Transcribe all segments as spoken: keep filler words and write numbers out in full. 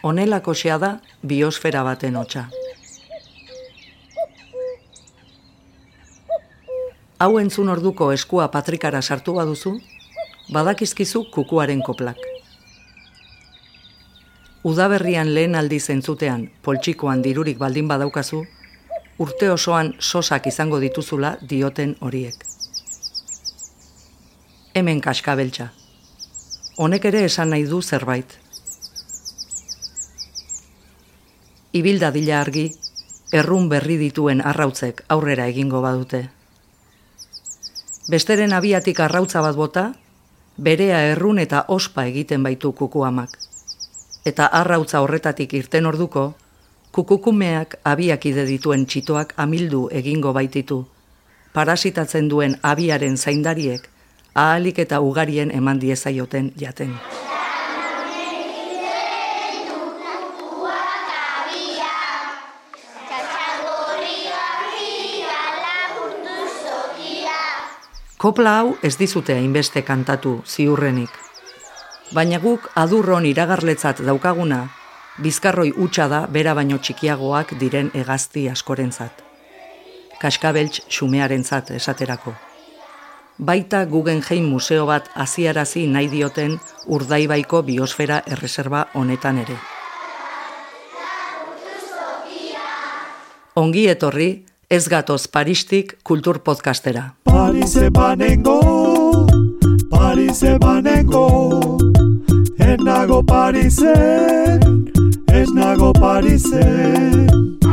Honelakoxea da biosfera baten hotsa. Hau entzun orduko eskua patrikara sartu baduzu, badakizkizu kukuaren koplak. Udaberrian lehen aldiz entzutean poltsikoan dirurik baldin badaukazu, urte osoan sosak izango dituzula dioten horiek. Hemen kaskabeltza. Honek ere esan nahi du zerbait. Ibilda dila argi, errun berri dituen arrautzek aurrera egingo badute. Besteren abiatik arrautza bat bota, berea errun eta ospa egiten baitu kukuamak. Eta arrautza horretatik irten orduko, kukukumeak abiakide dituen txitoak amildu egingo baititu, parasitatzen duen abiaren zaindariek ahalik eta ugarien eman diezaioten jaten. Kopla hau ez dizute hainbeste kantatu ziurrenik. Baina guk adurron iragarletzat daukaguna, bizkarroi hutsa da bera baino txikiagoak diren hegazti askorentzat. Kaskabeltz xumearentzat esaterako. Baita Guggenheim museo bat haziarazi nahi dioten Urdaibaiko biosfera erreserba honetan ere. Ongi etorri, ez gatoz Paristik kultur podcastera. Parise banengo, Parise banengo, ez nago Parisen, ez nago Parisen.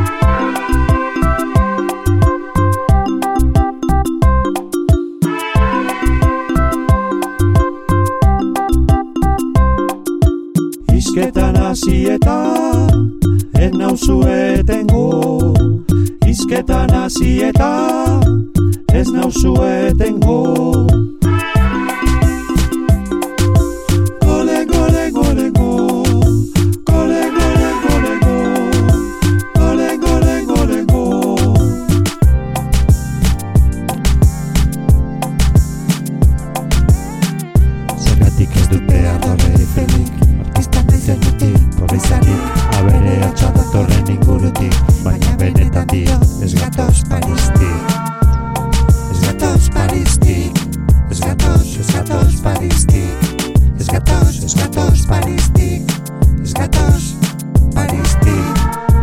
Izketan hasietan, ez nauzu etengo, izketan hasietan, ez nauzu etengo. Gole, gole, gole, go, gole, gole, gole, go, gole, gole, gole, go. Zergatik ez dut behar dorreifelik, artista naizen dutik, pobreizarik, abere hotxa datorren ingurutik, baina benetan dio, ez gatoz Paristik. Ez gatoz Paristik, ez gatoz, ez gatoz Paristik, ez gatoz, ez gatoz Paristik, ez gatoz Paristik.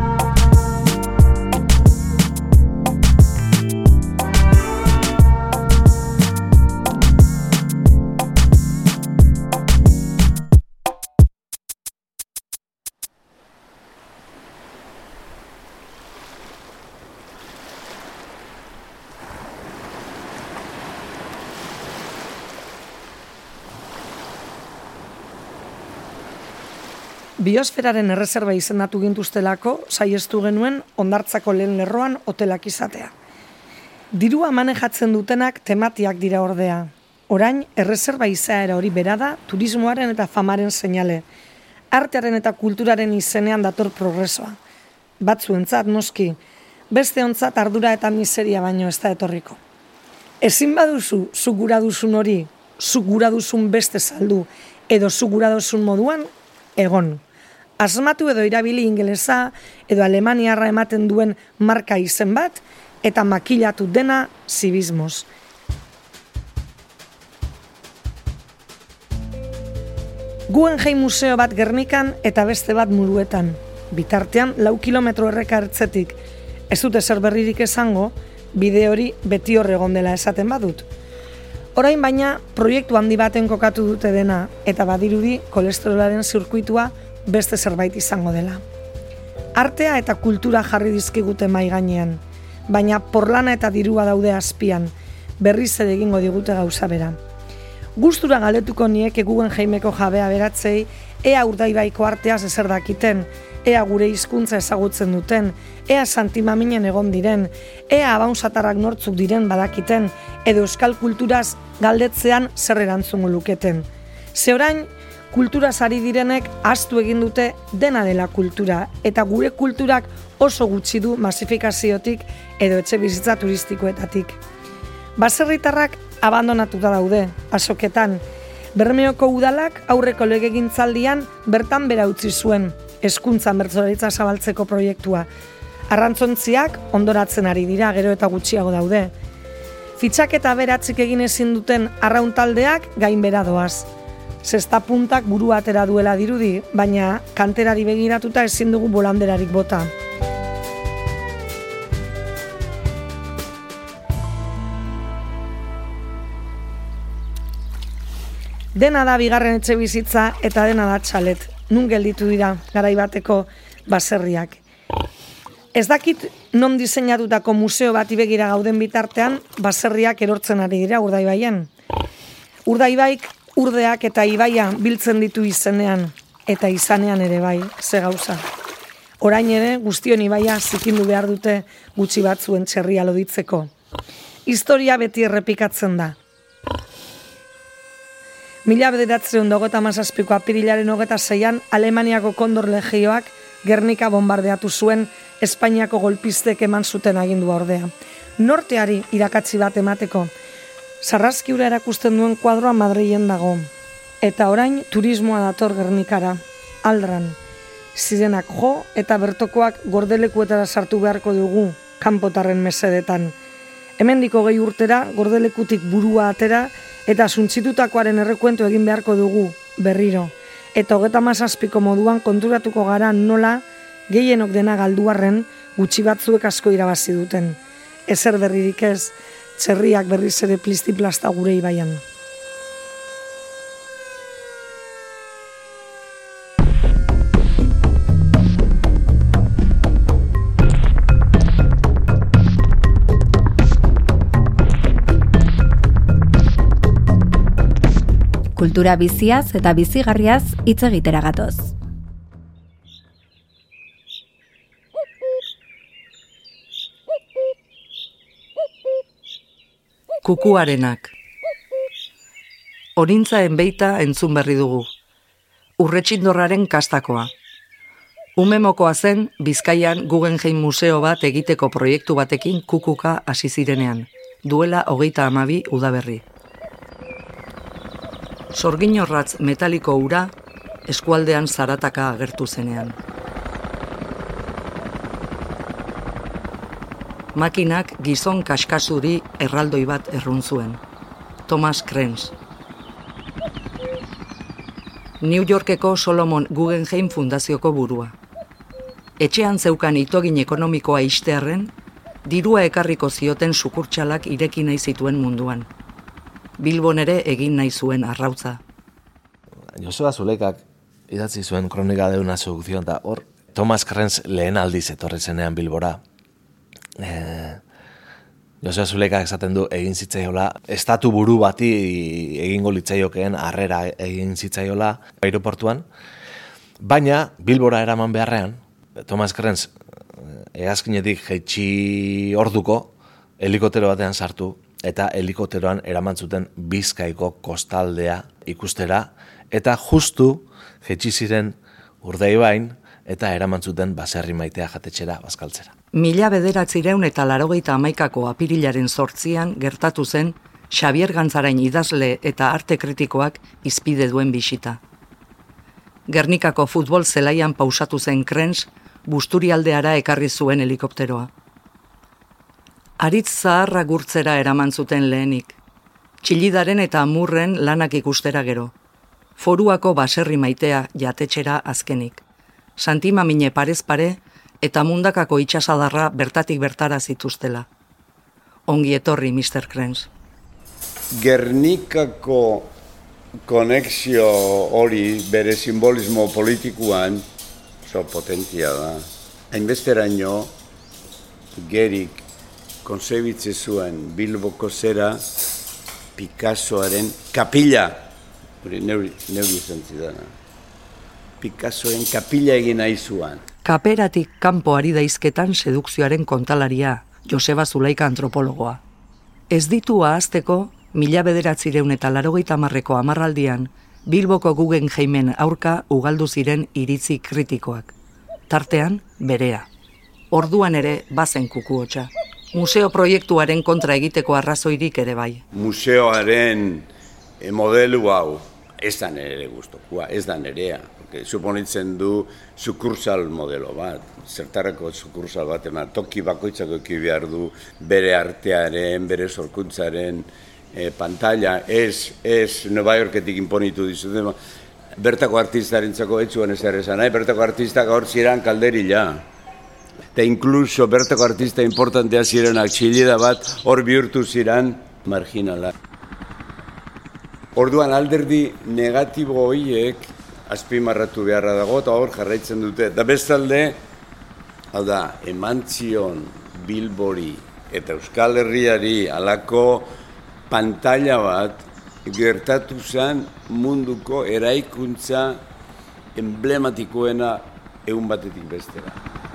Biosferaren erreserba izendatu gintuztelako, saiestu genuen hondartzako lehen lerroan hotelak izatea. Dirua manejatzen dutenak tematiak dira ordea. Orain, erreserba izaera hori bera da, turismoaren eta famaren seinale. Artearen eta kulturaren izenean dator progresoa. Batzuentzat noski, besteontzat ardura eta miseria baino ez da etorriko. Ezin baduzu, zu gura duzun hori, zu gura duzun beste saldu, edo zu gura duzun moduan, egon. Asmatu edo irabili ingelesa edo alemaniarra ematen duen marka izen bat eta makilatu dena zibismoz. Guggenheim museo bat Gernikan eta beste bat Muruetan. Bitartean lau kilometro erreka ertzetik. Ez dute zer berririk esango, bide hori beti hor egon dela esaten badut. Orain baina proiektu handi baten kokatu dute dena eta badirudi kolesterolaren zirkuitua beste zerbait izango dela. Artea eta kultura jarri dizkigute mai gainean, baina porlana eta dirua daude azpian, berriz ere egingo digute gauza bera. Gustura galetuko nieke Guggenheimeko jabea beratzei, ea Urdaibaiko arteaz ezer dakiten, ea gure hizkuntza ezagutzen duten, ea santimaminen egon diren, ea abaunsatarrak nortzuk diren badakiten, edo euskal kulturaz galdetzean zer erantzungo luketen. Ze orain, kulturaz ari direnek ahaztu egin dute dena dela kultura, eta gure kulturak oso gutxi du masifikaziotik edo etxe bizitza turistikoetatik. Baserritarrak abandonatuta daude, azoketan. Bermeoko udalak aurreko legegintzaldian bertan bera utzi zuen, hezkuntzan bertsolaritza zabaltzeko proiektua. Arrantzontziak ondoratzen ari dira, gero eta gutxiago daude. Fitxaketa beratzik egin ezin duten arraun taldeak gainbera doaz. Zesta puntak burua atera duela dirudi, baina kanterari begiratuta ezin dugu bolanderarik bota. Dena da bigarren etxe bizitza eta dena da txalet. Nun gelditu dira garaibateko baserriak. Ez dakit non diseinatutako museo bati begira gauden bitartean, baserriak erortzen ari dira Urdaibaien. Urdaibaik urdeak eta ibaia biltzen ditu izenean, eta izanean ere bai, ze gauza. Orain ere guztion ibaia zikindu behar dute gutxi batzuen txerria loditzeko. Historia beti errepikatzen da. Mila bederatziehun eta hogeita hamazazpiko apirilaren hogeita seian Alemaniako Kondor Legioak Gernika bombardeatu zuen Espainiako golpistek eman zuten agindua ordea. Norteari irakatsi bat emateko. Sarrazki hura erakusten duen kuadroa Madrilen dago. Eta orain turismoa dator Gernikara. Aldran. Zirenak jo eta bertokoak gordelekuetara sartu beharko dugu kanpotarren mesedetan. Hemendiko gehi urtera gordelekutik burua atera eta suntzitutakoaren errekuentu egin beharko dugu berriro. Eta hogeita hamazazpiko moduan konturatuko gara nola gehienok dena galduarren gutxi batzuek asko irabazi duten. Ezer berririk ez, txerriak berriz ere plisti-plasta gure ibaian. Kultura biziaz eta bizigarriaz hitz egitera gatoz. Kukuarenak. Orintzaen beita entzun berri dugu. Urretxindorraren kastakoa. Umemokoa zen Bizkaian Guggenheim museo bat egiteko proiektu batekin kukuka hasi zirenean, duela hogeita hamabi udaberri. Sorginorratz metaliko ura eskualdean zarataka agertu zenean. Makinak gizon kaskasuri erraldoi bat errun zuen. Thomas Krenz. New Yorkeko Solomon Guggenheim fundazioko burua. Etxean zeukan itogin ekonomikoa ixtearren, dirua ekarriko zioten sukurtxalak ireki nahi zituen munduan. Bilbon ere egin nahi zuen arrautza. Joseba Zulekak idatzi zuen kronika de una seducción, da hor Thomas Krenz lehen aldiz etorri zenean Bilbora. Eh, Joseba Zulekak esaten du egin zitzaiola, estatu buru bati egingo litzaiokeen harrera egin zitzaiola aeroportuan, baina Bilbora eraman beharrean, Thomas Krenz hegazkinetik jaitsi orduko helikoptero batean sartu, eta helikopteroan eraman zuten Bizkaiko kostaldea ikustera, eta justu jaitsi ziren Urdaibain eta eraman zuten baserri maitea jatetxera bazkaltzera. Mila bederatzireun eta laurogeita hamaikako apirilaren zortzian gertatu zen Xabier Gantzarain idazle eta arte kritikoak izpide duen bisita. Gernikako futbol zelaian pausatu zen Krenz Busturialdeara ekarri zuen helikopteroa. Aritz zaharra gurtzera eraman zuten lehenik. Txillidaren eta amurren lanak ikustera gero. Foruako baserri maitea jatetxera azkenik. Santimamine parez pare eta mundakako itxasadarra bertatik bertara zituztela. Ongi etorri, mister Krenz. Gernikako konexio hori bere simbolismo politikoan oso potentia da. Hainbesteraino Gerik konzebitze zuen Bilboko zera Picassoaren kapila, hori neuri izan zidana. Picassoren kapila egin nahi zuan. Kaperatik kanpo ari daizketan sedukzioaren kontalaria, Joseba Zulaika antropologoa. Ez ditu ahazteko, mila bederatzireun eta laurogeita hamarreko hamarraldian, Bilboko Guggenheimen aurka ugaldu ziren iritzi kritikoak. Tartean, berea. Orduan ere bazen kukuotxa. Museo proiektuaren kontra egiteko arrazoirik ere bai. Museoaren modelu hau ez da nire gustokoa, ez da nirea. Suponitzen du sukursal modelo bat, zertarako sukursal bat, ema, toki bakoitzako eki behar du bere artearen, bere sorkuntzaren e, pantalla, ez, ez Nueva Yorketik imponitu dizute, bertako artistarentzako etxuan ez errezan, nahi, bertako artistak hor ziren kalderila. Eta inkluso bertako artista importantea zirenak txilida bat hor bihurtu ziren marginala. Orduan alderdi negatibo horiek azpimarratu beharra dago eta hor jarraitzen dute. Da bestalde, hau da, emantzion Bilbori eta Euskal Herriari alako pantalla bat gertatu zen munduko eraikuntza emblematikoena egun batetik bestera.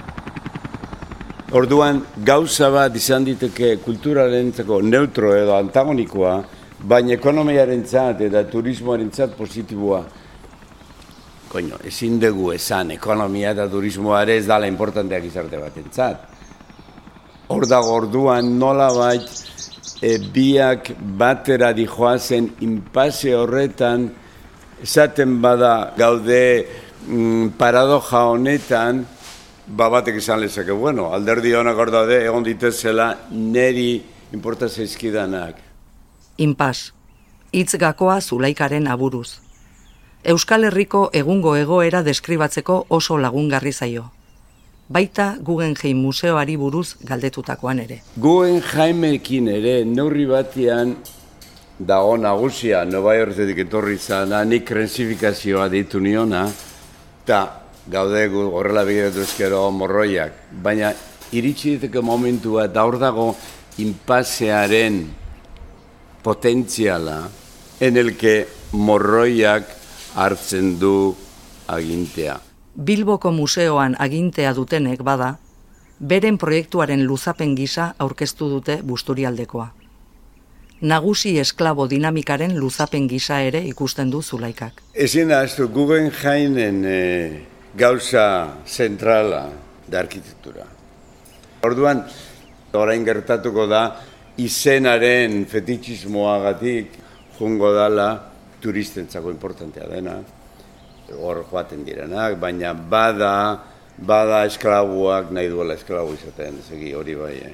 Orduan, gauza bat izan diteke kulturarentzako neutro edo antagonikoa, baina ekonomiarentzat eta turismoarentzat positiboa. Koño, ezin dugu esan ekonomia eta turismoare ez dala importanteak izarte batentzat. Hor dago orduan nolabait e, biak batera dijoazen inpase horretan, esaten bada gaude mm, paradoja honetan, ba batek izan lezake, bueno, alderdi honak hor daude, egon ditezela neri inporta zaizkidanak. Inpas, hitz gakoa Zulaikaren aburuz. Euskal Herriko egungo egoera deskribatzeko oso lagungarri zaio. Baita Guggenheim museoari buruz galdetutakoan ere. Guggenheimekin ere neurri batean dago nagusia, Nueva Yorketik etorri zana, nik krensifikazioa deitu niona, eta gaude horrela begiratu ezkero morroiak, baina iritsi diteke momentua eta hor dago inpasearen potentziala en el que morroiak hartzen du agintea. Bilboko museoan agintea dutenek bada, beren proiektuaren luzapen gisa aurkeztu dute Busturialdekoa. Nagusi esklabo dinamikaren luzapen gisa ere ikusten du Zulaikak. Ezin ahaztu Guggenheimen e, gauza zentrala da arkitektura. Orduan, orain gertatuko da, izenaren fetitxismoagatik jungo dala turistentzako importantea dena, hor joaten direnak, baina bada, bada esklabuak nahi duela esklabu izaten, segi hori bai, eh?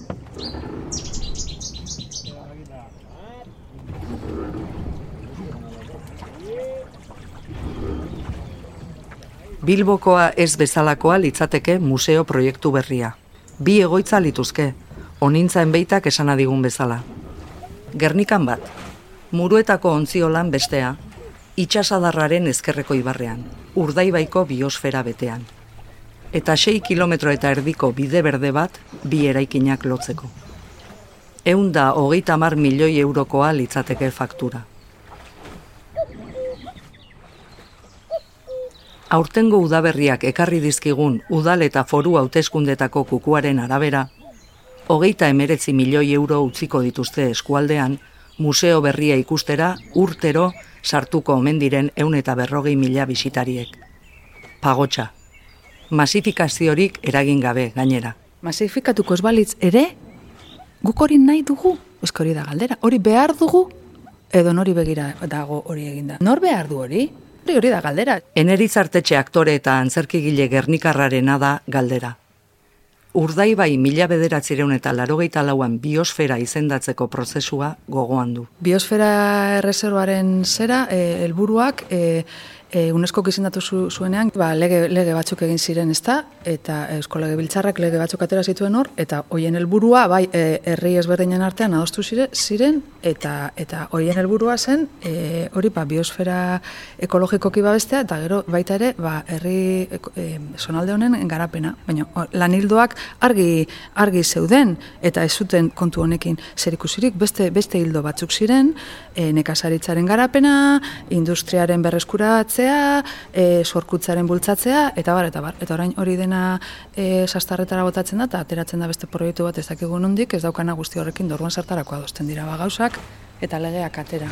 Bilbokoa ez bezalakoa litzateke museo proiektu berria. Bi egoitza lituzke, onintzaen beitak esana digun bezala. Gernikan bat, Muruetako ontziolan bestea, itxasadarraren ezkerreko ibarrean, Urdaibaiko biosfera betean. Eta sei kilometro eta erdiko bide berde bat bi eraikinak lotzeko. Ehun da hogeita hamar milioi eurokoa litzateke faktura. Aurtengo udaberriak ekarri dizkigun udal eta foru hauteskundetako kukuaren arabera, hogeita hemeretzi milioi euro utziko dituzte eskualdean, museo berria ikustera urtero sartuko omen diren ehun eta berrogei mila bisitariek. Pagotxa. Masifikaziorik eragin gabe gainera. Masifikatuko ez balitz ere, guk hori nahi dugu, eska hori da galdera, hori behar dugu, edo nori begira dago hori eginda. Nor behar du hori? Hori hori da galdera. Eneritz Artetxe aktore eta antzerkigile gernikarrarena da galdera. Urdaibai mila bederatzireun eta larogeita lauan biosfera izendatzeko prozesua gogoan du. Biosfera erreserboaren zera, helburuak e, e, UNESCOk izendatu zu, zuenean, ba, lege, lege batzuk egin ziren, ezta, eta Eusko Legebiltzarrak lege batzuk atera zituen hor, eta hoien helburua bai e, herri ezberdinen artean adostu ziren, eta eta hoien helburua zen e, hori ba, biosfera ekologikoki babestea, eta gero baita ere ba, herri e, zonalde honen garapena, baina lan hildoak argi argi zeuden eta ez zuten kontu honekin zerikusirik, beste beste hildo batzuk ziren, e, nekazaritzaren garapena, industriaren berreskuratzea, e, sorkuntzaren bultzatzea eta bar eta bar. Eta orain hori dena e, sastarretara botatzen da eta ateratzen da beste proiektu bat ez dakigu nondik, ez daukana guzti horrekin dorduan sartarako adosten dira ba gauzak eta legeak atera.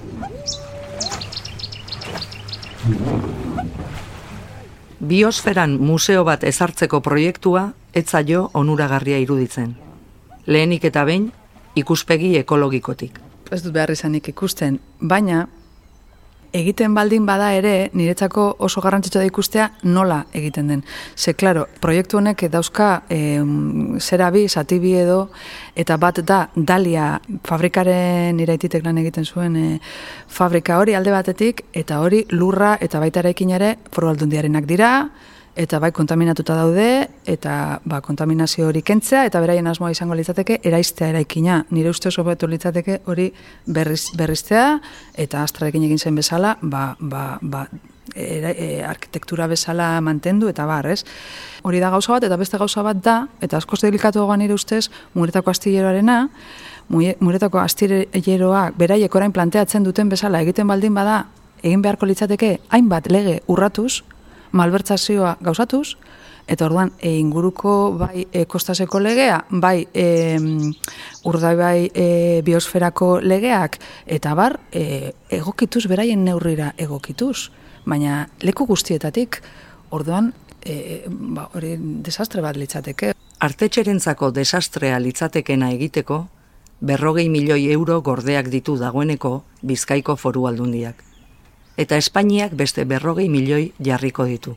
Biosferan museo bat ezartzeko proiektua ez zaio onuragarria iruditzen. Lehenik eta behin, ikuspegi ekologikotik. Ez dut behar izanik ikusten, baina egiten baldin bada ere, niretzako oso garrantzitsua da ikustea nola egiten den. Ze, klaro, proiektu honek dauzka e, zera bi, zati bi edo, eta bat da Dalia fabrikaren iraititek lan egiten zuen e, fabrika hori alde batetik, eta hori lurra eta baita eraikin ere Foru Aldundiarenak dira, eta bai kontaminatuta daude, eta ba, kontaminazio hori kentzea, eta beraien asmoa izango litzateke eraistea eraikina. Nire uste oso betu litzateke hori berriz, berriztea, eta Astrarekin egin zen bezala, ba, ba, ba, era, e, arkitektura bezala mantendu, eta bar, ez? Hori da gauza bat, eta beste gauza bat da, eta askoz delikatuagoa nire ustez, Muretako astilleroarena, Muretako astilleroak beraiek orain planteatzen duten bezala egiten baldin bada, egin beharko litzateke hainbat lege urratuz, malbertsazioa gauzatuz, eta orduan e, inguruko bai e, kostaseko legea, bai e, urdaibai e, biosferako legeak, eta bar e, egokituz, beraien neurrira egokituz, baina leku guztietatik, orduan e, ba, hori desastre bat litzateke. Artetxerentzako desastrea litzatekena egiteko, berrogei milioi euro gordeak ditu dagoeneko Bizkaiko Foru Aldundiak. Eta Espainiak beste berrogei milioi jarriko ditu.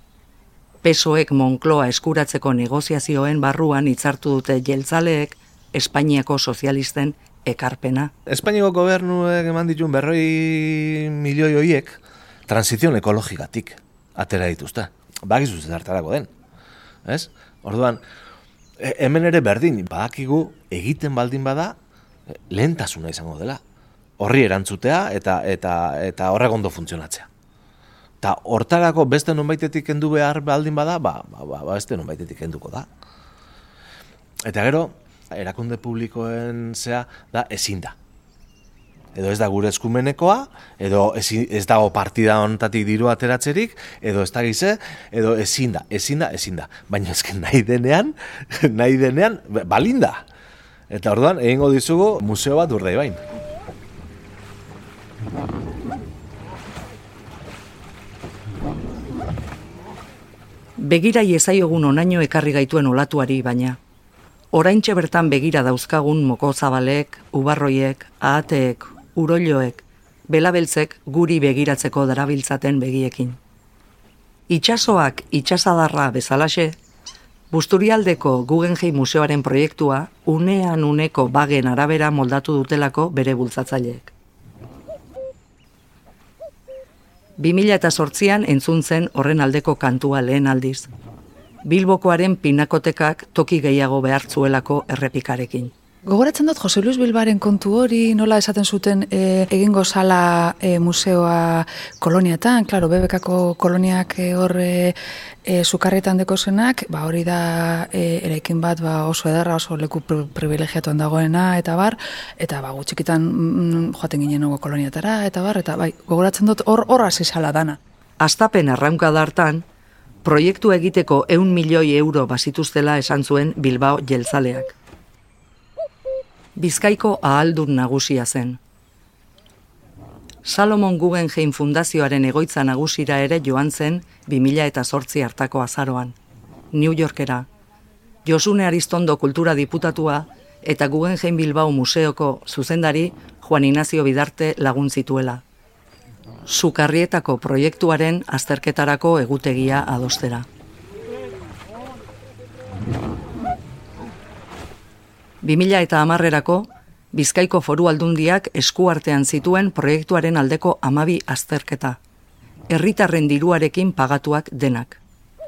P S O Ek Moncloa eskuratzeko negoziazioen barruan hitzartu dute jeltzaleek Espainiako sozialisten ekarpena. Espainiako gobernuek eman dituen berroi milioi horiek transizion ekologikatik atera dituzte. Bakizu zertarako den. Ez? Orduan, hemen ere berdin, badakigu egiten baldin bada lehentasuna izango dela. Horri erantzutea eta eta eta horrek ondo funtzionatzea. Ta hortarako beste nonbaitetik kendu behar baldin bada, ba, ba, ba beste nonbaitetik kenduko da. Eta gero, erakunde publikoen zea da ezin da. Edo ez da gure eskumenekoa, edo ezin, ez dago partida honetatik diru ateratzerik, edo ez da gize, edo ezin da, ezin da, ezin da. Baina ezken nahi denean, nahi denean, balinda. Eta orduan, egingo dizugu museo bat Urdaibain. Begira iezaiogun onaino ekarri gaituen olatuari, baina oraintxe bertan begira dauzkagun moko zabalek, ubarroiek, ahateek, uroiloek, belabeltzek guri begiratzeko darabiltzaten begiekin. Itsasoak itsasadarra bezalaxe, Busturialdeko Guggenheim Museoaren proiektua unean uneko bagen arabera moldatu dutelako bere bultzatzaileek. bi mila zortzian entzun zen horren aldeko kantua lehen aldiz. Bilbokoaren pinakotekak toki gehiago behartzuelako errepikarekin. Gogoratzen dut Jose Luis Bilbaren kontu hori, nola esaten zuten e, egingo zala e, museoa koloniatan, klaro, B B Kako koloniak e, hor e, e, sukarrietan deko zenak, ba, hori da e, eraikin bat ba, oso edarra, oso leku privilegiatuan dagoena, eta bar, eta ba, gutxikitan mm, joaten ginen nago koloniatara, eta bar, eta bai, gogoratzen dut hor hor hasi zala dana. Astapen arraunka da hartan, proiektu egiteko ehun milioi euro bazituztela esan zuen Bilbao jeltzaleak. Bizkaiko ahaldun nagusia zen. Salomon Guggenheim Fundazioaren egoitza nagusira ere joan zen bi mila zortzi hartako azaroan. New Yorkera. Josune Aristondo kultura diputatua eta Guggenheim Bilbao Museoko zuzendari Juan Ignacio Bidarte lagun zituela. Sukarrietako proiektuaren azterketarako egutegia adostera. bi mila hamarerako Bizkaiko Foru Aldundiak eskuartean zituen proiektuaren aldeko hamabi azterketa. Herritarren diruarekin pagatuak denak.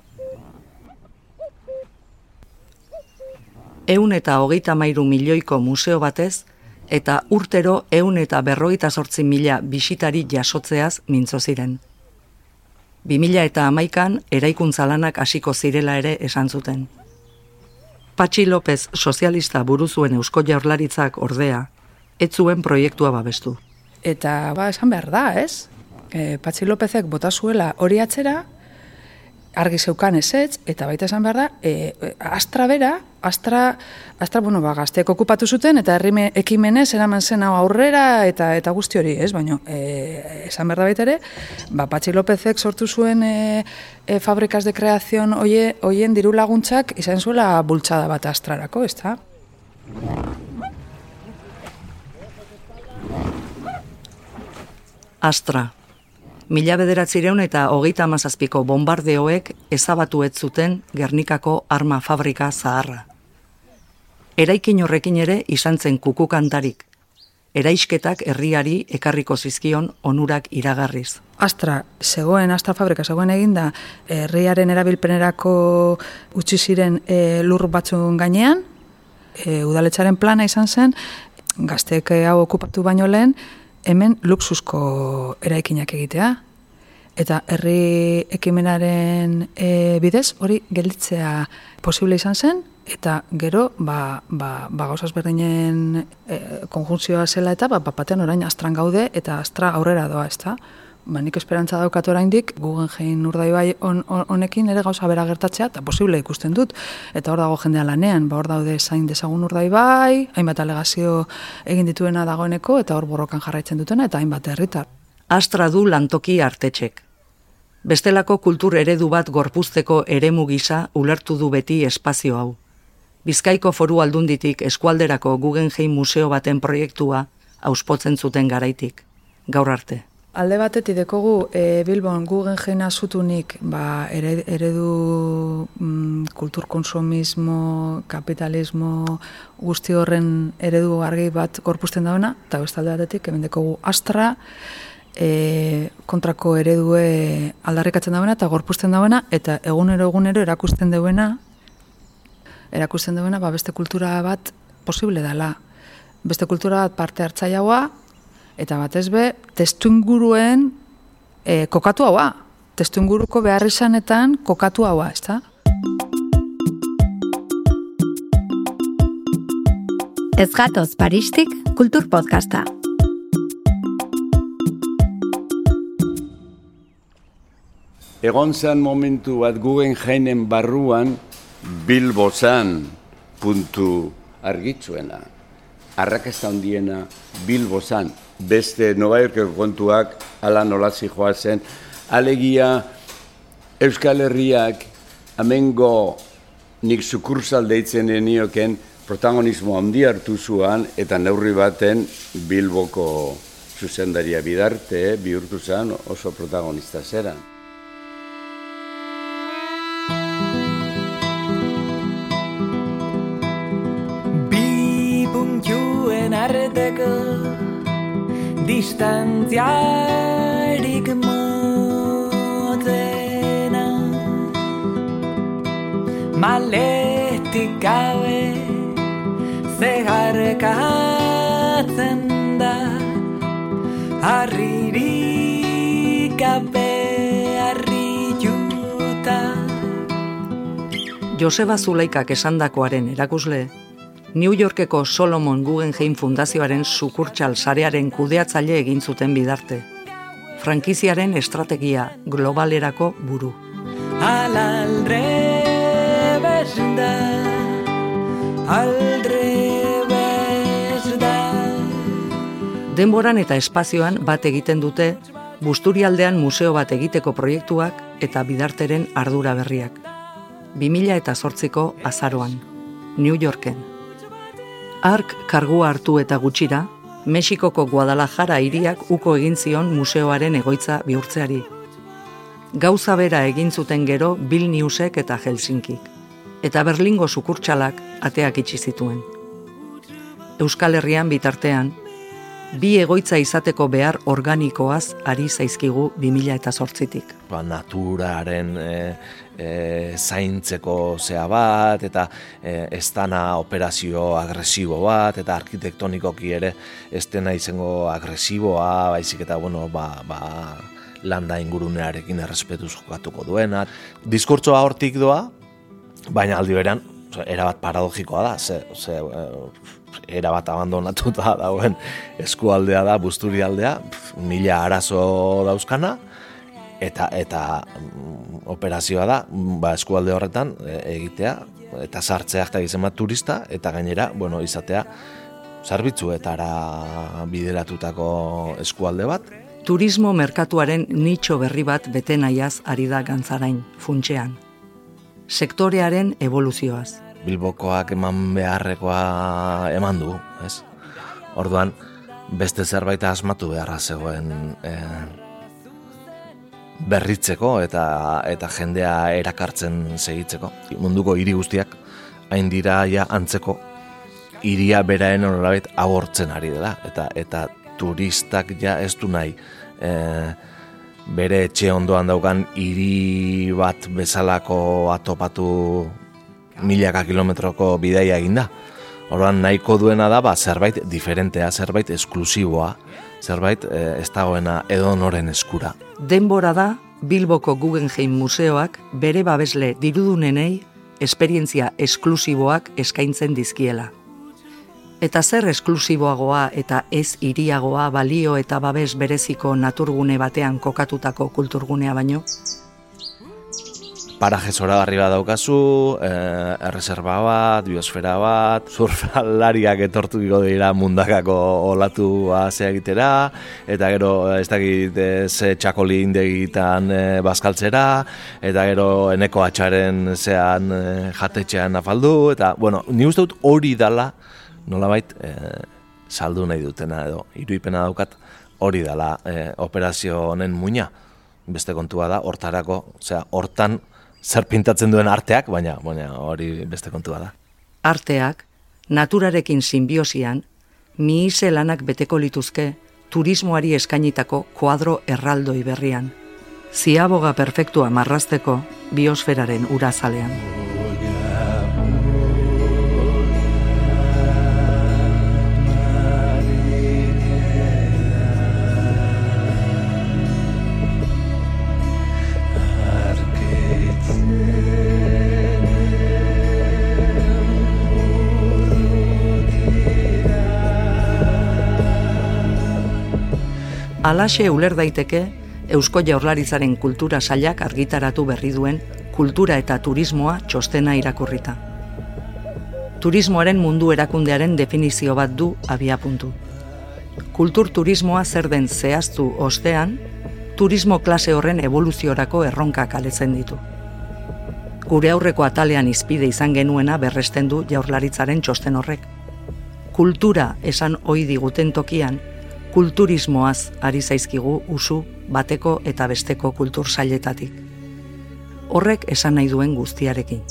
Ehun eta hogeita hamairu milioiko museo batez, eta urtero ehun eta berrogeita zortzi mila bisitari jasotzeaz mintzo ziren. bi mila hamaikan eraikuntza lanak hasiko zirela ere esan zuten. Patxi López sozialista buruzuen Eusko Jaurlaritzak ordea, ez zuen proiektua babestu. Eta ba, esan behar da, ez? E, Patxi Lópezek bota zuela hori atzera, argi zeukan ezetz, eta baita esan behar da, e, Astra bera, Astra, Astra, bueno, ba, gazteek okupatu zuten, eta herri ekimenez eraman zen hau aurrera, eta eta guzti hori, ez? Baina, e, esan behar da baita ere, ba, Patxi Lópezek sortu zuen e, e, fabrikas de kreazion oie, oien diru laguntzak, izan zuela bultzada bat Astrarako, ez da? Astra, Mila bederatzireun eta hogeita hamazazpiko bombardeoek ezabatu ez zuten Gernikako arma fabrika zaharra. Eraikin horrekin ere izan zen kukukantarik. Eraisketak herriari ekarriko zizkion onurak iragarriz. Astra, zegoen, Astra fabrika zegoen eginda, herriaren erabilpenerako utzi ziren e, lur batzun gainean, e, udaletxaren plana izan zen, gazteek hau okupatu baino lehen, hemen luxusko eraikinak egitea. Eta herri ekimenaren e, bidez hori gelditzea posible izan zen, eta gero, ba, ba, ba gauzaz berdinen e, konjunzioa zela eta bat batean orain Astran gaude eta Astra aurrera doa, ezta? Ba, nik esperantza daukat oraindik Guggenheim Urdaibai on, on, honekin ere gauza bera gertatzea, eta posible ikusten dut. Eta hor dago jendea lanean, ba hor daude zain dezagun Urdaibai, hainbat alegazio egin dituena dagoeneko, eta hor borrokan jarraitzen dutena, eta hainbat herritar. Astra du lantoki artetxek. Bestelako kultur eredu bat gorpuzteko eremu gisa ulertu du beti espazio hau. Bizkaiko Foru Aldunditik eskualderako Guggenheim museo baten proiektua auspotzen zuten garaitik, gaur arte. Alde batetik dekogu e, Bilbon Guggenheim azutunik ba, eredu, eredu mm, kulturkonsumismo, kapitalismo, guzti horren eredu argi bat gorpuzten dauna, eta beste alde batetik hemen dekogu Astra, e, kontrako eredue aldarrikatzen dauna eta gorpuzten dauna, eta egunero egunero erakusten duena, erakusten duena ba, beste kultura bat posible dela. Beste kultura bat parte hartzaileagoa, eta batez be, testuinguruen e, kokatu haua. Testuinguruko behar izanetan kokatu haua, ez da? Ez gatoz Paristik kultur podcasta. Egon zen momentu bat Guggenheimen barruan Bilbo zan puntu argitzuena. Arrakasta handiena Bilbo zan. Beste Nova Yorkeko kontuak ala nolazi joa zen. Alegia Euskal Herriak amengo nik sukursal deitzen enioken protagonismo handi hartu zuan eta neurri baten Bilboko zuzendaria bidarte bihurtu zen oso protagonista zeran. Bi puntuen arteko distantziarik motzena maletik gabe zeharkatzen da harririk gabe harrituta. Joseba Zuleikak esandakoaren erakusle, New Yorkeko Solomon Guggenheim Fundazioaren sukurtsal sarearen kudeatzaile egin zuten bidarte. Frankiziaren estrategia globalerako buru. Al-aldrebes da, aldrebes da. Denboran eta espazioan bat egiten dute, Busturialdean museo bat egiteko proiektuak eta bidarteren ardura berriak. bi mila zortziko azaroan, New Yorken. Hark kargua hartu eta gutxira, Mexikoko Guadalajara hiriak uko egin zion museoaren egoitza bihurtzeari. Gauza bera egin zuten gero Vilniusek eta Helsinkik, eta Berlingo sukurtsalak ateak itxi zituen. Euskal Herrian bitartean, bi egoitza izateko behar organikoaz ari zaizkigu bi mila zortzitik. Ba, naturaren e, e, zaintzeko zea bat, eta e, ez dana operazio agresibo bat, eta arkitektonikoki ere ez dena izango agresiboa, baizik eta bueno, ba, ba, landa ingurunearekin errespetuz jokatuko duena. Diskurtsoa hortik doa, baina aldi berean, erabat paradogikoa da, ze, ze erabat abandonatuta dauen eskualdea da, Busturialdea, mila arazo dauzkana, eta eta mm, operazioa da, ba, eskualde horretan e, egitea, eta sartzea eta izan bat turista, eta gainera, bueno, izatea, zerbitzuetara bideratutako eskualde bat. Turismo merkatuaren nitxo berri bat bete nahiaz ari da Gantzarain, funtsean. Sektorearen evoluzioaz. Bilbokoak eman beharrekoa eman du, ez? Orduan, beste zerbait asmatu beharra zegoen e, berritzeko eta eta jendea erakartzen segitzeko. Munduko hiri guztiak hain dira ja antzeko hiria beraen nolabait agortzen ari dela eta eta turistak ja ez du nahi e, bere etxe ondoan daukan hiri bat bezalako atopatu milaka kilometroko bidaia eginda. Orduan nahiko duena da ba, zerbait diferentea, zerbait esklusiboa, zerbait e, ez dagoena edonoren eskura. Denbora da Bilboko Guggenheim Museoak bere babesle dirudunenei esperientzia esklusiboak eskaintzen dizkiela. Eta zer esklusiboagoa eta ez hiriagoa balio eta babes bereziko naturgune batean kokatutako kulturgunea baino? Paraje zoragarri bat daukazu, eh, erreserba bat, biosfera bat, surfalariak etortuko dira mundakako olatua ze egitera, eta gero ez dakit ze txakoli indegitan e, bazkaltzera, eta gero eneko atxaren zean e, jatetxean afaldu, eta bueno, ni uste dut hori dala, nolabait e, saldu nahi dutena edo iruipena daukat, hori dala e, operazio honen muina. Beste kontua da, hortarako, osea, hortan zer pintatzen duen arteak, baina, baina hori beste kontua da. Arteak, naturarekin sinbiosian, mihise lanak beteko lituzke turismoari eskainitako koadro erraldoi berrian. Ziaboga perfektua marrazteko biosferaren urazalean. Alaxe uler daiteke Eusko Jaurlaritzaren kultura sailak argitaratu berri duen kultura eta turismoa txostena irakurrita. Turismoaren mundu erakundearen definizio bat du abiapuntu. Kultur turismoa zer den zehaztu ostean, turismo klase horren evoluziorako erronkak aletzen ditu. Gure aurreko atalean izpide izan genuena berresten du Jaurlaritzaren txosten horrek. Kultura esan ohi diguten tokian, kulturismoaz ari zaizkigu usu bateko eta besteko kultur sailetatik. Horrek esan nahi duen guztiarekin.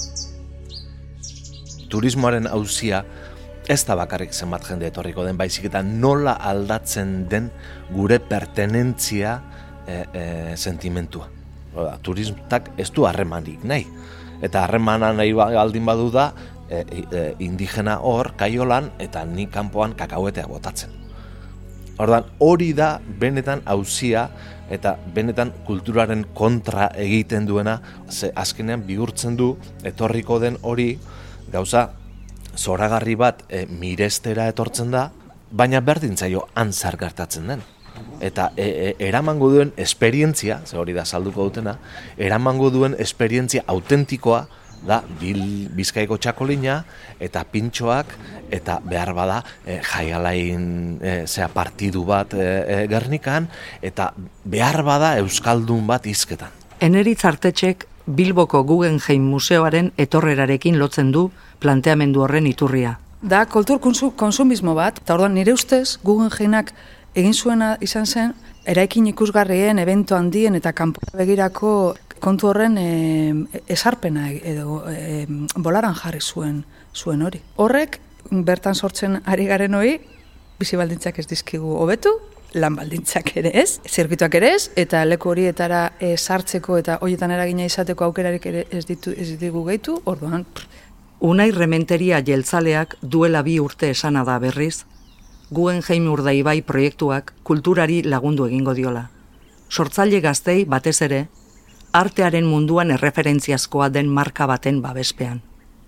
Turismoaren auzia ez da bakarrik zenbat jende etorriko den, baizik eta nola aldatzen den gure pertenentzia e, e, sentimentua. Oda, turistak ez du harremanik nahi. Eta harremana nahi aldin badu da e, e, indigena hor, kaiolan, eta ni kanpoan kakauetea botatzen. Ordan hori da benetan auzia eta benetan kulturaren kontra egiten duena, ze azkenean bihurtzen du etorriko den hori gauza zoragarri bat e, mirestera etortzen da, baina berdin zaio han zer gertatzen den. Eta e, e, eramango duen esperientzia, ze hori da salduko dutena, eramango duen esperientzia autentikoa da bil, Bizkaiko txakolina eta pintxoak eta behar bada e, jaialain e, zea partidu bat e, e, Gernikan eta behar bada euskaldun bat hizketan. Eneritz Artetxek Bilboko Guggenheim Museoaren etorrerarekin lotzen du planteamendu horren iturria. Da kultur konsumismo bat, eta orduan nire ustez Guggenheimak egin zuena izan zen eraikin ikusgarrien, evento handien eta kanpo begirako kontu horren e, esarpena edo e, bolaran jarri zuen zuen hori. Horrek bertan sortzen ari garen hori bizi baldintzak ez dizkigu hobetu, lan baldintzak ere ez, zirkuituak ere ez, eta leku horietara e, sartzeko eta horietan eragina izateko aukerarik ere ez ditu ez digu gehitu, orduan. Unai Rementeria jeltzaleak duela bi urte esana da berriz, Guggenheim Urdaibai proiektuak kulturari lagundu egingo diola. Sortzaile gaztei batez ere, artearen munduan erreferentziazkoa den marka baten babespean.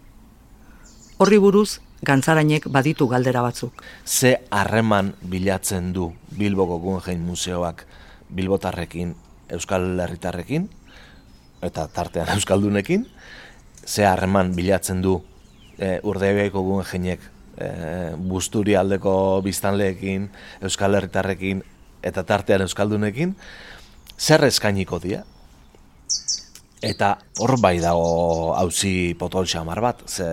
Horri buruz, Gantzarainek baditu galdera batzuk. Ze harreman bilatzen du Bilboko Guggenheim Museoak bilbotarrekin, euskal herritarrekin, eta tartean euskaldunekin, ze harreman bilatzen du e, Urdaibaiko Guggenheimek e, Busturi aldeko biztanleekin, euskal herritarrekin, eta tartean euskaldunekin, zer eskainiko dira? Eta hor bai dago auzi potol xamar bat, ze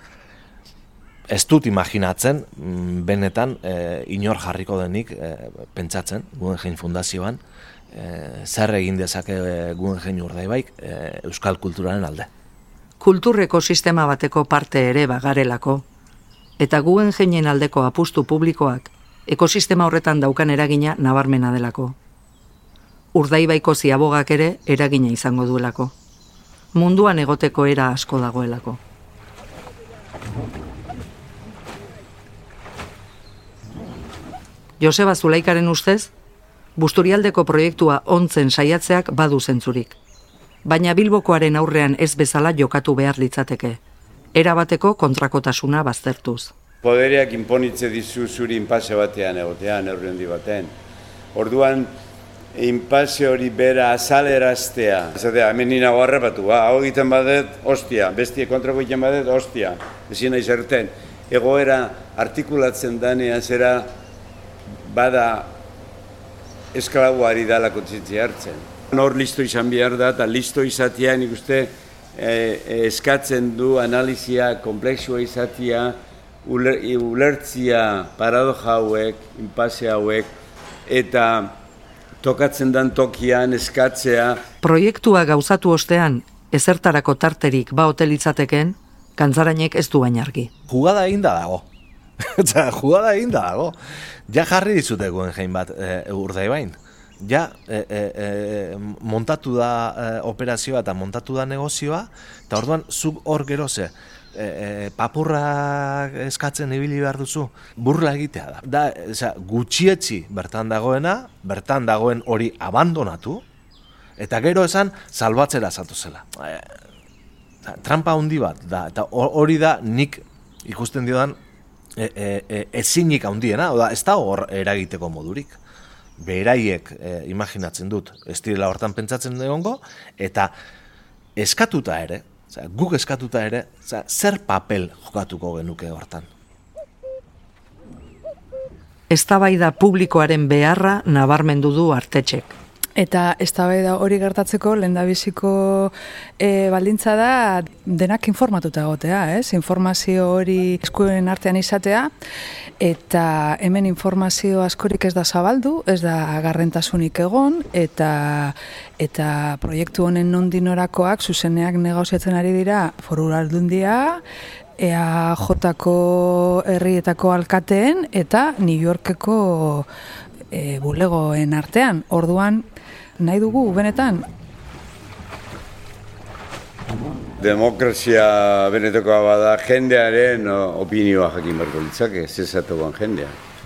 ez dut imaginatzen, benetan e, inor jarriko denik e, pentsatzen, Guggenheim Fundazioan, e, zer egin dezake e, Guggenheim Urdaibaik e, euskal kulturaren alde. Kultur ekosistema bateko parte ere bagarelako, eta Guggenheimenen aldeko apustu publikoak ekosistema horretan daukan eragina nabarmena delako. Urdaibaiko ziabogak ere eragina izango duelako. Munduan egoteko era asko dagoelako. Joseba Zulaikaren ustez, Busturialdeko proiektua ontzen saiatzeak badu zentzurik. Baina Bilbokoaren aurrean ez bezala jokatu behar litzateke. Erabateko kontrakotasuna baztertuz. Podereak inponitze dizu zuri inpase batean egotean, neurri handi baten. Orduan, inpase hori bera azaleraztea. Zatea, hemen nina garrapatu, ba, hau egiten badet, ostia, bestie kontrako egiten badet, ostia. Ezin nahi zerten, egoera artikulatzen danea zera bada esklabuari dala kontzientzia hartzen. Hor listo izan behar da, eta listo izatea nik uste eh, eskatzen du analizia komplexua izatea, uler, ulertzia paradoja hauek, inpase hauek, eta tokatzen dan tokian eskatzea. Proiektua gauzatu ostean, ezertarako tarterik ba hotelitzateken, Kantzarainek ez du baina argi. Jugada eginda dago. Eta jugada eginda dago. Ja jarri dizute Guggenheim bat e, Urdaibain. Ja e, e, e, montatu da e, operazioa eta montatu da negozioa, eta orduan zuk hor gero ze e, e, papurra eskatzen ibili behar duzu, burla egitea da. Da, eza, gutxietzi bertan dagoena, bertan dagoen hori abandonatu, eta gero esan salbatzera zatu zela. E, trampa handi bat da, eta hori da nik ikusten diodan e, e, e, ezinik handiena, oda, ez da hor eragiteko modurik. Beraiek e, imaginatzen dut, ez direla hortan pentsatzen egongo, eta eskatuta ere, oza, guk eskatuta ere, oza, zer papel jokatuko genuke hortan. Eztabaida publikoaren beharra nabarmendu du Artetxek. Eta eztabaida hori gertatzeko lehendabiziko e, baldintza da denak informatuta egotea, ez? Informazio hori eskuen artean izatea, eta hemen informazio askorik ez da zabaldu, ez da garrentasunik egon, eta eta proiektu honen nondinorakoak zuzeneak negoziatzen ari dira Foru Aldundia, E A Jko herrietako alkateen eta New Yorkeko e, bulegoen artean. Orduan, nahi dugu, benetan? Demokrazia benetakoa bada jendearen opinioa jakin berko litzake, zezatokoan jendea.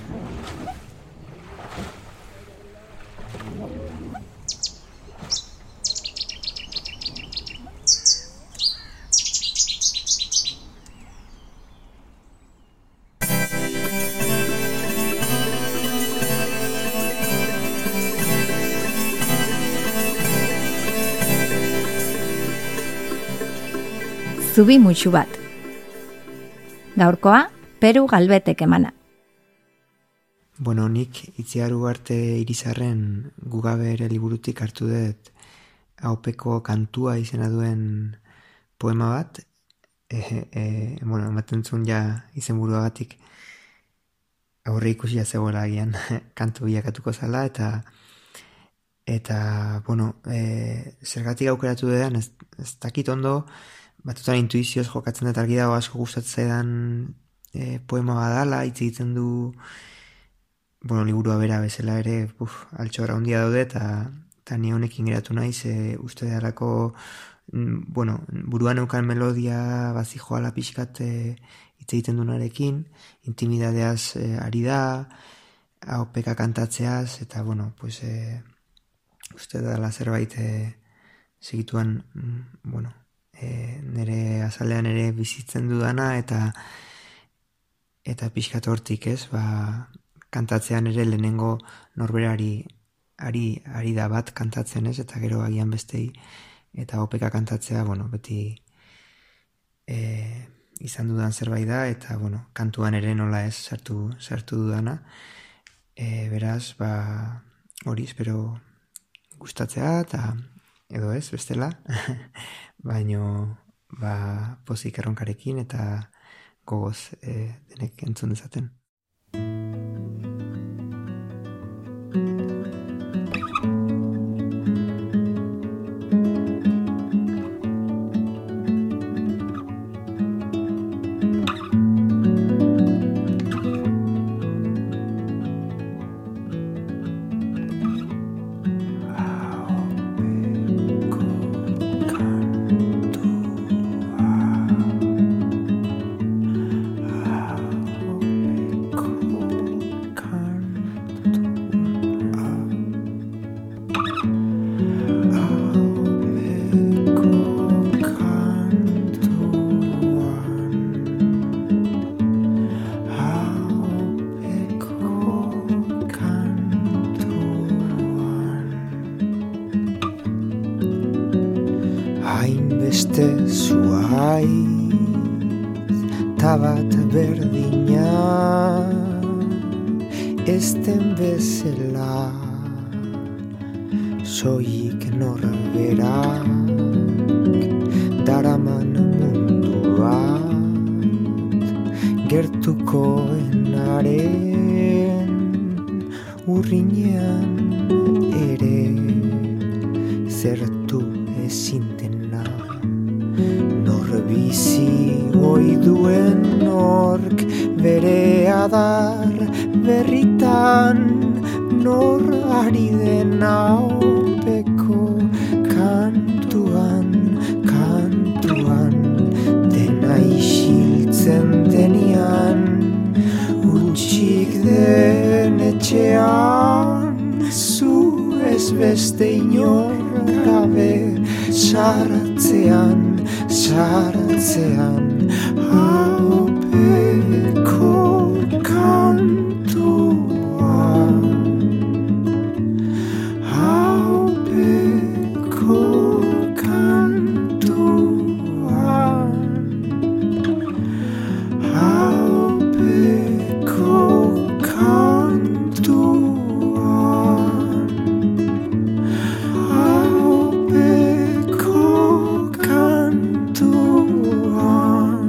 Zubi mutxu bat. Gaurkoa, Peru Galbetek emana. Bueno, nik Itziar Ugarte Irizarren Gugabe ere liburutik hartu dut Aopeko kantua izena duen poema bat. E, e, bueno, ematen zuen ja izenburuagatik aurre ikusia zegoela agian kantu bilakatuko zala, eta eta, bueno, e, zergatik aukeratu dedan, ez, ez dakit ondo, batutan intuizioz jokatzen dut argi dago asko gustatzen e, poema badala, hitz egiten du, bueno, liburua bera bezala ere, uf, altxorra handia daude, eta, eta ni honekin geratu naiz, e, uste darako, bueno, buruan eukan melodia bazi joala pixkat e, hitz egiten dunarekin, intimidadeaz e, ari da, Aopeka kantatzeaz, eta, bueno, pues, e, uste dala zerbait e, segituan, bueno, E, nire azalean ere bizitzen dudana, eta eta pixkat hortik, ez, ba, kantatzean ere lehenengo norberari ari, ari da bat kantatzen, ez, eta gero agian bestei, eta Opeka kantatzea, bueno, beti e, izan dudan zerbait da, eta, bueno, kantuan ere nola ez sartu, sartu dudana, e, beraz, ba, hori, espero gustatzea, eta edo ez, bestela, baino, ba, pozik erronkarekin eta gogoz e, denek entzun dezaten. beste zuaiz tabat berdina ezten bezala soik norberak daraman munduat gertukoenaren urrinean ere zertu ezintena nor bizi ohi duen nork bere adar berritan nor ari den opeko kantuan kantuan dena isiltzen denean utxik den etxean zu ez beste inor gabe saratzean saratzean haupeko kantuan haupeko kantuan haupeko kantuan haupeko kantuan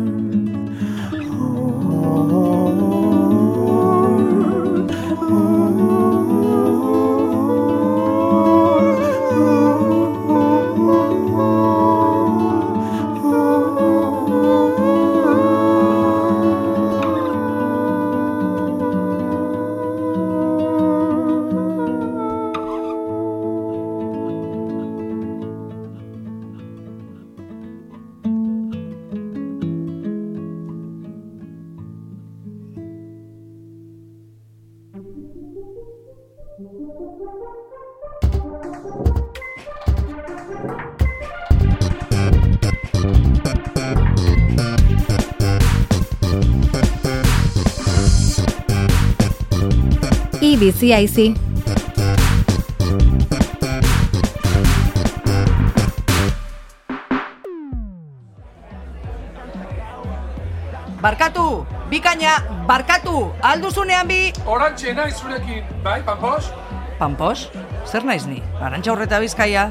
Bizi aizi. Barkatu, bikaina, barkatu, alduzunean bi... Orantxe naiz zurekin, bai, Pampos? Pampos? Zer naiz ni? Arantxa Urreta Bizkaia?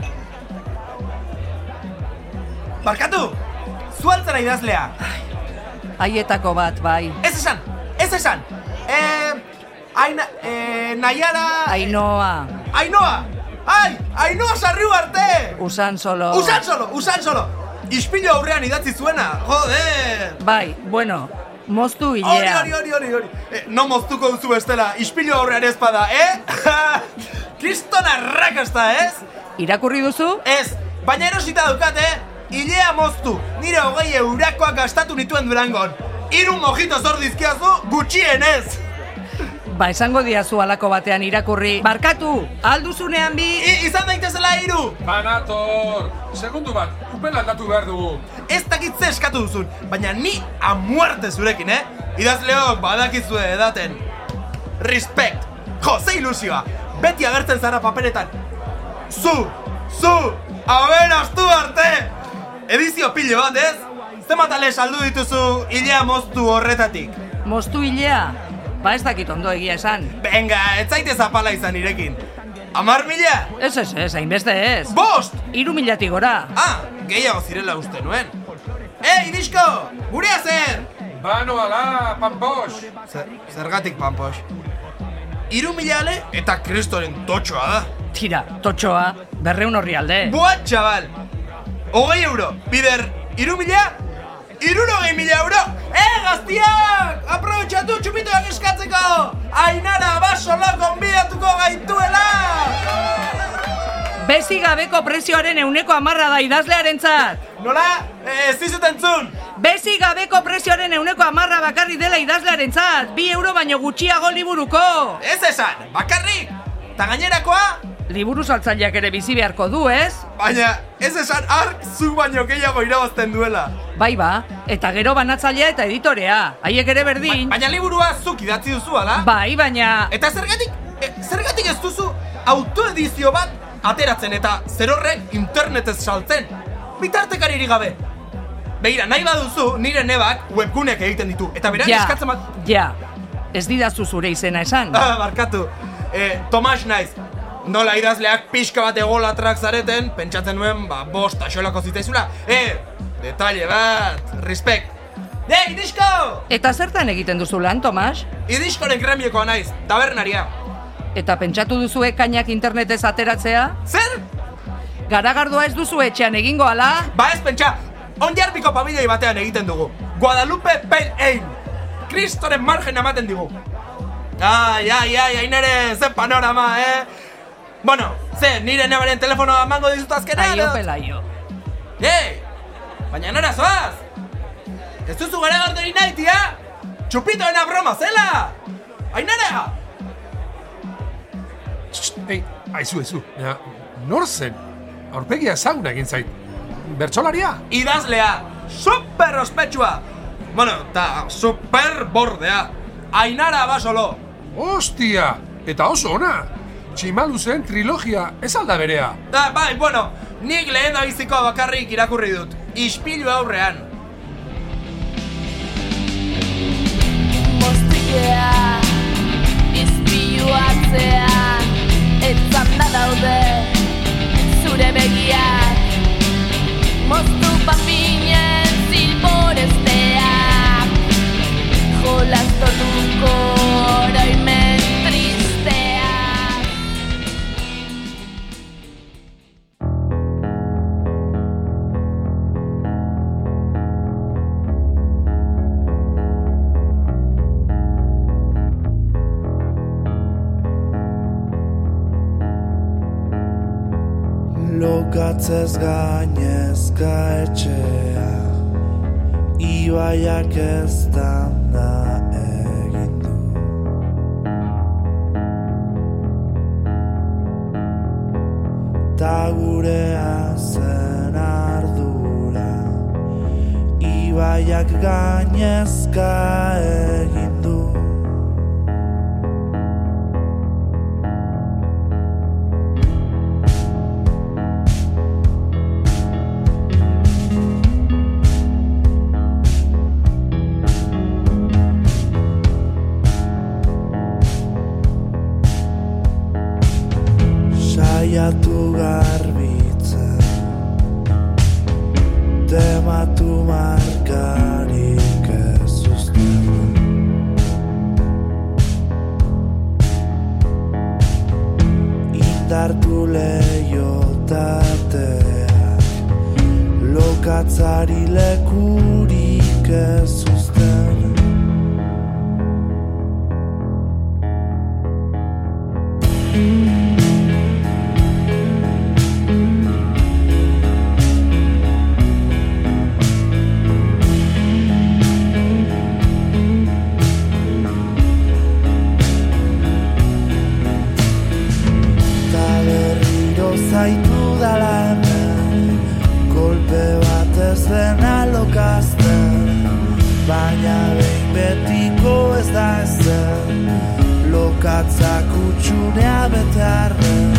Barkatu, zuantzara idazlea. Haietako bat, bai. Ez esan, ez esan. Eh... Aina, eh, Naiara... Ainoa. Ainoa! Ai, Ainoa sarriu arte! Usan solo. Usan solo, usan solo! Ispilu aurrean idatzi zuena, joder! Bai, bueno, moztu hilea. Hori, hori, hori, hori. Eh, no moztuko duzu bestela, ispilu aurrean ez bada, eh? Kriston arrakasta, ez? Irakurri duzu? Ez, baina erosita dukat, eh? Hilea moztu, nire hogei eurakoak gastatu nituen Durangon. Hiru mojito zor dizkiazu, gutxienez! Ba, esango diazu alako batean irakurri. Barkatu, alduzunean bi... I, izan daitezela hiru! Banator! Segundu bat, upel aldatu behar dugu. Ez dakitze eskatu duzun, baina ni a muerte zurekin, eh? Idazleok badakizue edaten. Respect! Jo, ze ilusioa! Beti agertzen zara paperetan. Zu! Zu! Aberaztu arte! Edizio pilo bat, ez? Zematale saldu dituzu hilea moztu horretatik? Moztu hilea? Ba ez dakit ondo egia esan. Venga, ez zaitez apala izan irekin. Amar mila? Ez, ez, ez, hainbeste ez. Bost! Hiru milatik gora. Ah, gehiago zirela uste nuen. Eh, Irisko, gurea zer! Banoala, Pampos! Zer, zergatik Pampos? Hiru milale eta kristoren totxoa da. Tira, totxoa, berreun horri alde. Buat, txabal! Hogei euro, bider, hiru mila? Irurogei mila euro! Eh, gaztiak! Aprobetxatu txupitoak eskatzeko! Ainara basola konbidatuko gaituela! Bezi gabeko prezioaren euneko amarra da idazlearentzat. Nola? Ez dizut entzun! Bezi gabeko prezioaren euneko amarra bakarri dela idazlearentzat. Bi euro baino gutxiago liburuko. Ez esan, bakarrik! Ta gainerakoa? Liburu saltzaileak ere bizi beharko du, ez? Baina, ez esan ark zu baino gehiago irabazten duela. Bai ba, eta gero banatzailea eta editorea. Haiek ere berdin. Ba, baina liburua zuk idatzi duzu, ala? Bai, baina... Eta zergatik, e, zergatik ez duzu autoedizio bat ateratzen eta zer horrek internetez saltzen? bitartekaririk gabe. Begira, nahi baduzu, nire nebak webgunek egiten ditu. Eta berak ja, eskatzen bat... Ja, ez didazu zure izena esan. Ah, barkatu. Eh, Tomas naiz. Nola idazleak pixka bat egolatrak zareten, pentsatzen nuen, ba, bost axolako zitzaizula. Eh, detalle bat, respect. Ei, Idisko! Eta zertan egiten duzu lan, Tomas? Idiskoren gremiokoa naiz, tabernaria. Eta pentsatu duzu ekainak internetez ateratzea? Zer? Garagardoa ez duzu etxean egingo ala? Ba ez pentsa, onjarbiko pabilloi batean egiten dugu. Guadalupe Pale Ale. Kristoren margen ematen digu. Ai, ai, ai, ai, nere, zen panorama, eh? Bueno, ze, nire nebaren telefonoa mango dizut azkenean? Aio, pelaio. Ei, baina nora zoaz? Ez duzu gara garderi nahi, tia? Txupitoena broma, zela? Ainara! Ei, aizu, aizu. Ja, nor zen? Aurpegia ezaguna egin zait. Bertsolaria? Idazlea! Super ospetsua! Bueno, eta super bordea. Ainara Basolo. Ostia! Eta oso ona! Tximaluzen trilogia ez alda berea. Da, bai, bueno, nik lehen da biziko bakarrik irakurri dut. Ispilu aurrean. Mostikea, ispilu atzean, etzanda daude, zure begiak. Moztu papinen zilboresteak, jolasto duko oroimen tristeak. Lokatzez gainezka etxea, ibaiak ez danda egin du. Ta gurea zen ardura, ibaiak gainezka egin du. Saiatu garbitzen, tematu markarik ez uzten. Indartu lehiotateak, lokatzari lekurik ez uzten. Zaitu dala hemen, kolpe bat ez dena lokazten, baina behin betiko ez da ezen, lokatzak utxunea bete arren.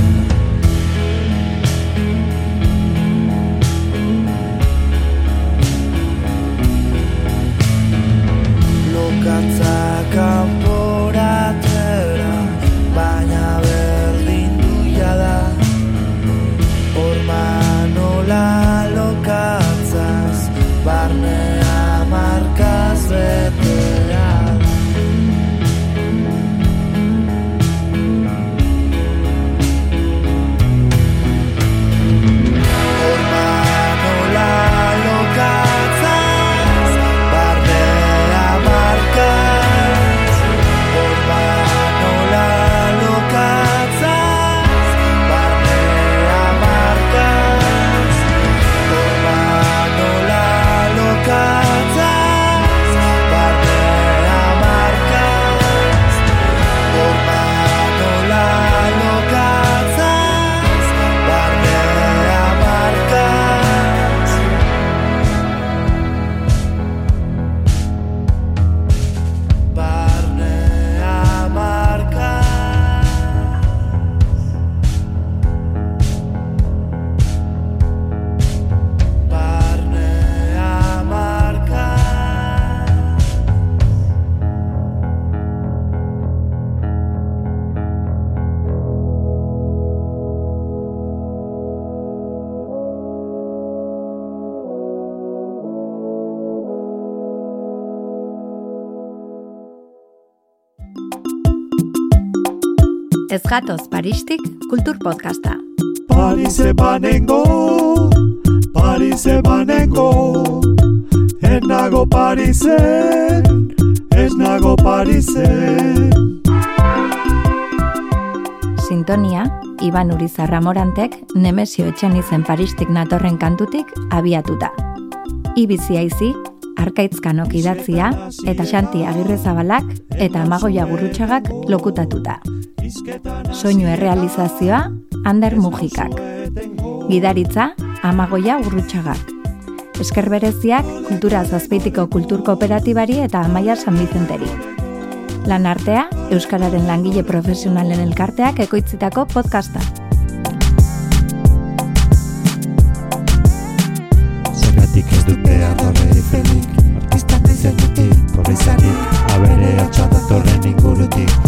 Lokatzak kanporatera, baina berdin duia da. Horma nola lokatzaz, barnea markaz betea. Ez gatoz Paristik kultur podcasta. Parise banengo, Parise banengo, ez nago Parisen, ez nago Parisen. Sintonia, Iban Urizarra Morantek Nemesio Etxenizen Paristik natorren kantutik abiatuta. Ibizi aizi, Arkaitzkanok idatzia eta Xanti Agirrezabalak eta Amagoia Gurrutxagak lokutatuta. Soinu errealizazioa Ander Mujikak. Gidaritza Amagoia Gurrutxagak. Esker bereziak Kultura Zazpeitiko Kultur Kooperatibari eta Amaia San Bizenteri. Lan artea Euskararen langile profesionalen elkarteak ekoitzitako podcasta. Zergatik ez dut behar horre efelik, artista naizen dutik, pobrezarik, abere atxadatorren ingurutik.